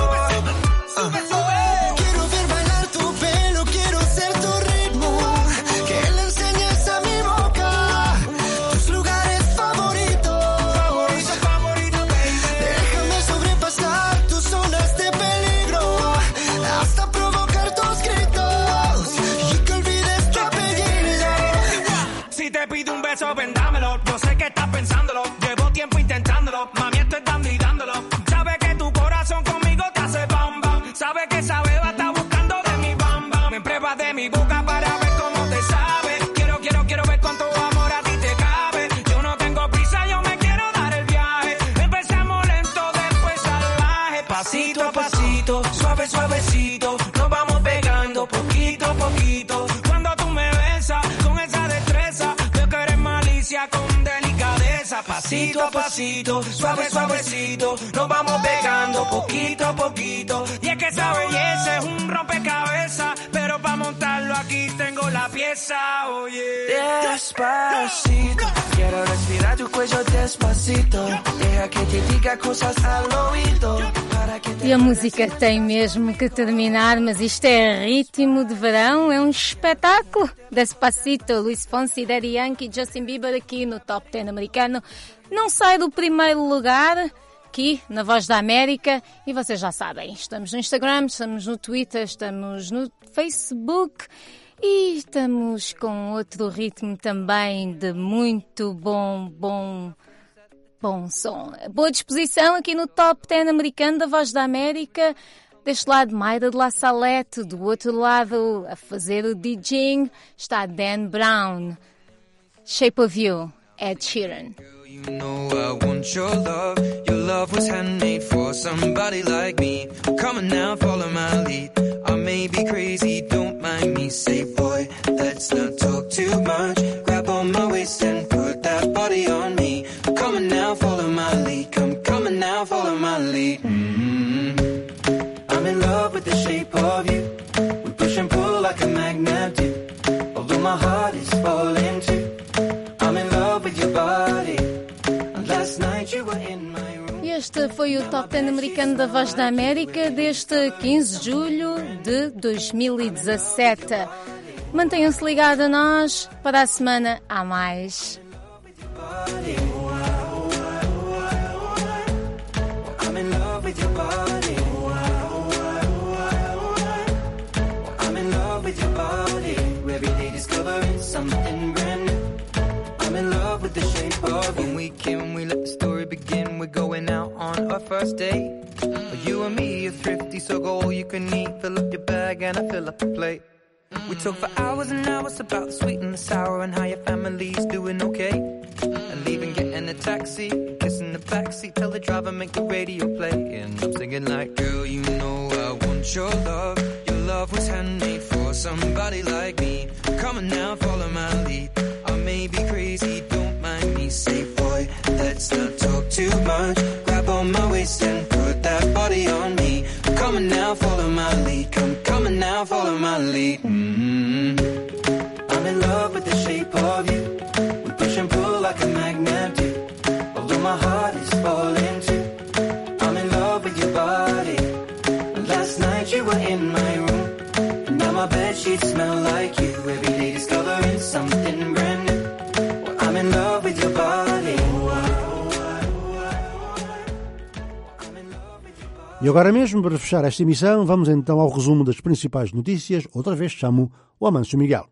Sube, sube, sube. Quiero ver bailar tu pelo, quiero ser tu ritmo. Que le enseñes a mi boca tus lugares favoritos. Favorito, favorito, baby. Déjame sobrepasar tus zonas de peligro, hasta provocar tus gritos y que olvides tu apellido. Si te pido un beso, ven, dámelo. Yo sé que estás pensándolo. Llevo tiempo intentándolo. Mami, estoy dando y dándolo. Sabes que tu corazón conmigo te hace bam bam. Sabes que esa beba está buscando de mi bam bam. Me pruebas de mi boca para ver cómo te sabe. Quiero, quiero, quiero ver cuánto amor a ti te cabe. Yo no tengo prisa, yo me quiero dar el viaje. Empezamos lento, después salvaje. Pasito a pasito, suave, suavecito. Nos vamos pegando poquito a poquito. Cuando tú me besas con esa destreza, veo que eres malicia con delicadeza. Pasito a pasito, suave, suavecito. Nos vamos pegando poquito a poquito. Y es que esa belleza es un rompecabezas, pero para montarlo aquí tengo la pieza, oye. Despacito, quiero respirar tu cuello despacito. Deja que te diga cosas al oído, para que te E a música tem mesmo que terminar, mas isto é ritmo de verão, é um espetáculo. Despacito, Luis Fonsi, Daddy Yankee, Justin Bieber aqui no Top dez americano. Não sai do primeiro lugar aqui na Voz da América e vocês já sabem, estamos no Instagram, estamos no Twitter, estamos no Facebook e estamos com outro ritmo também de muito bom, bom... Bom som. Boa disposição aqui no Top dez americano da Voz da América. Deste lado, Mayra de La Salette. Do outro lado, a fazer o DJing, está Dan Brown. Shape of You, Ed Sheeran. You know I want your love. Your love was handmade for somebody like me. Come on now, follow my lead. I may be crazy, don't mind me. Say, boy, let's not talk too much. Grab on my waist and put that body on me. Come on now, follow my lead. Come, come on now, follow my lead. Mm-hmm. I'm in love with the shape of you. We push and pull like a magnet do. Although my heart is falling too. I'm in love with your body. And last night you were in my room. Este foi o Top dez americano da Voz da América deste quinze de julho de dois mil e dezassete. Mantenham-se ligados a nós, para a semana há mais. I'm in love with your body. I'm in love with your body. every day discovering something brand new. I'm in love with the shape of you. When we can, we let the story begin. We're going out on our first date. Mm. You and me are thrifty, so go all you can eat. Fill up your bag and I fill up the plate. Mm. We talk for hours and hours about the sweet and the sour and how your family's doing okay. Mm. And leaving, getting a taxi, kissing the backseat, tell the driver make the radio play. And I'm singing like, girl, you know I want your love. Your love was handmade for somebody like me. Come on now, follow my lead. I may be crazy, don't mind me. Say, boy, let's not talk too much. Grab on my waist and put that body on me. Come on now, follow my lead. Come, come on now, follow my lead. Mm-hmm. I'm in love with the shape of you. We push and pull like a magnet do. Although my heart is falling too. I'm in love with your body. Last night you were in my room. And now my bedsheets smell like you. Every day discovering something brand new. Well, I'm in love with your body. E agora mesmo, para fechar esta emissão, vamos então ao resumo das principais notícias. Outra vez chamo o Amâncio Miguel.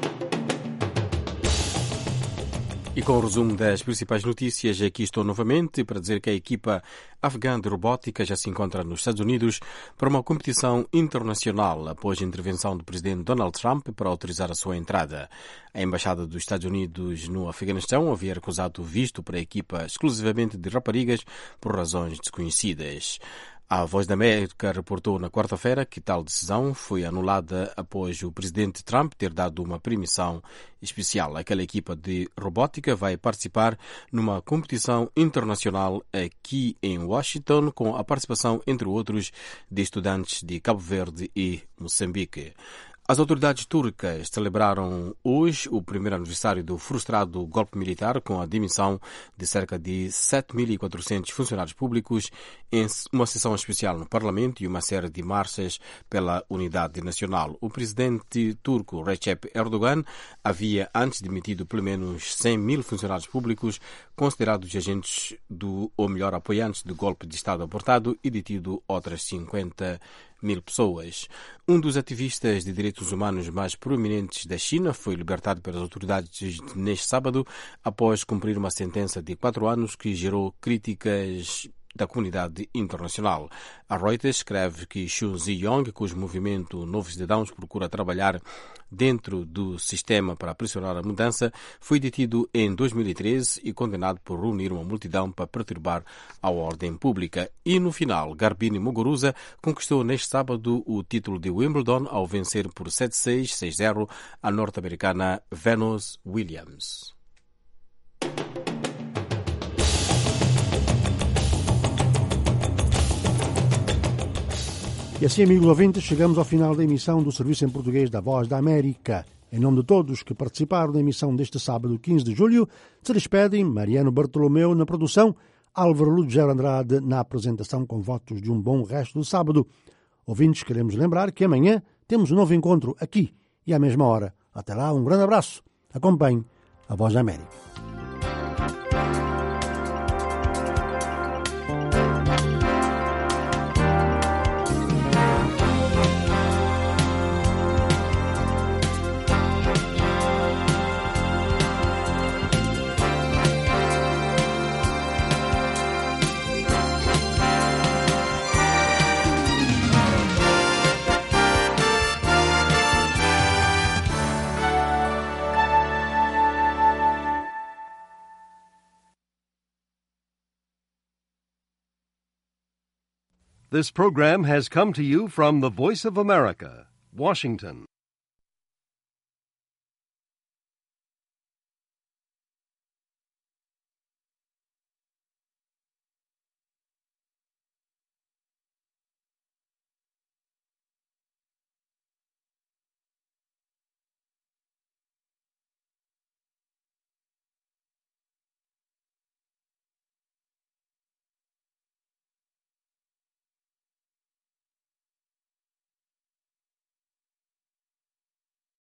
E com o resumo das principais notícias, aqui estou novamente para dizer que a equipa afegã de robótica já se encontra nos Estados Unidos para uma competição internacional após a intervenção do presidente Donald Trump para autorizar a sua entrada. A Embaixada dos Estados Unidos no Afeganistão havia recusado o visto para a equipa exclusivamente de raparigas por razões desconhecidas. A Voz da América reportou na quarta-feira que tal decisão foi anulada após o presidente Trump ter dado uma permissão especial. Aquela equipa de robótica vai participar numa competição internacional aqui em Washington, com a participação, entre outros, de estudantes de Cabo Verde e Moçambique. As autoridades turcas celebraram hoje o primeiro aniversário do frustrado golpe militar com a demissão de cerca de sete mil e quatrocentos funcionários públicos em uma sessão especial no Parlamento e uma série de marchas pela unidade nacional. O presidente turco Recep Erdogan havia antes demitido pelo menos cem mil funcionários públicos considerados agentes do, ou melhor, apoiantes do golpe de Estado abortado e detido outras cinquenta mil pessoas. Um dos ativistas de direitos humanos mais proeminentes da China foi libertado pelas autoridades neste sábado após cumprir uma sentença de quatro anos que gerou críticas da comunidade internacional. A Reuters escreve que Xu Ziyong, cujo movimento Novos Cidadãos procura trabalhar dentro do sistema para pressionar a mudança, foi detido em dois mil e treze e condenado por reunir uma multidão para perturbar a ordem pública. E no final, Garbine Muguruza conquistou neste sábado o título de Wimbledon ao vencer por sete seis, seis zero a norte-americana Venus Williams. E assim, amigos ouvintes, chegamos ao final da emissão do Serviço em Português da Voz da América. Em nome de todos que participaram da emissão deste sábado, quinze de julho, se despedem Mariano Bartolomeu na produção, Álvaro Lugero Andrade na apresentação, com votos de um bom resto do sábado. Ouvintes, queremos lembrar que amanhã temos um novo encontro aqui e à mesma hora. Até lá, um grande abraço. Acompanhe a Voz da América. This program has come to you from the Voice of America, Washington.